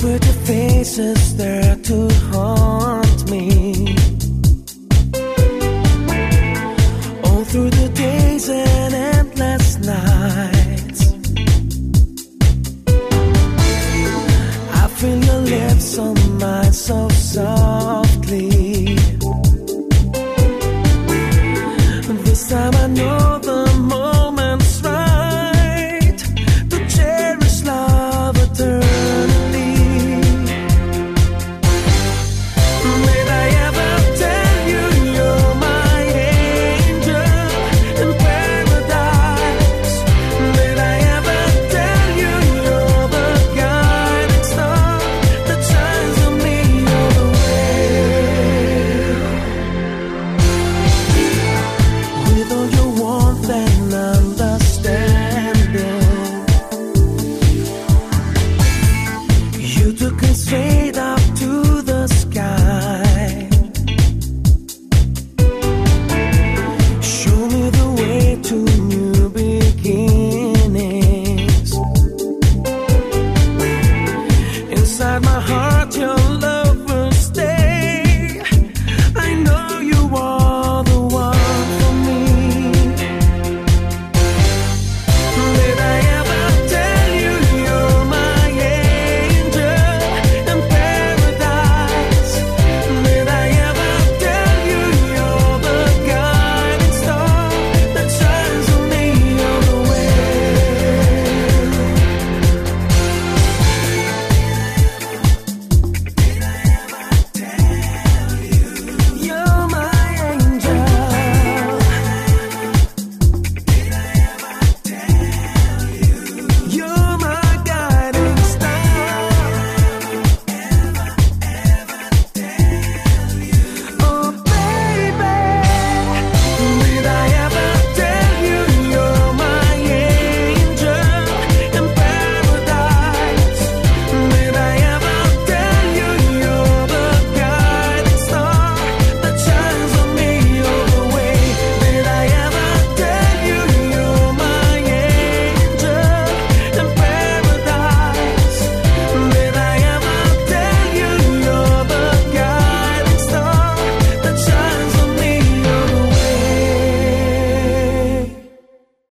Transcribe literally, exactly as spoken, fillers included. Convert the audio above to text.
pretty faces there to haunt me. All through the days and endless nights, I feel your lips on mine so softly. This time I know the moment's right to cherish love eternally. May I ever tell you you're my angel in paradise? May I ever tell you you're the guiding star that shines on me all the way? With all your warmth and understanding,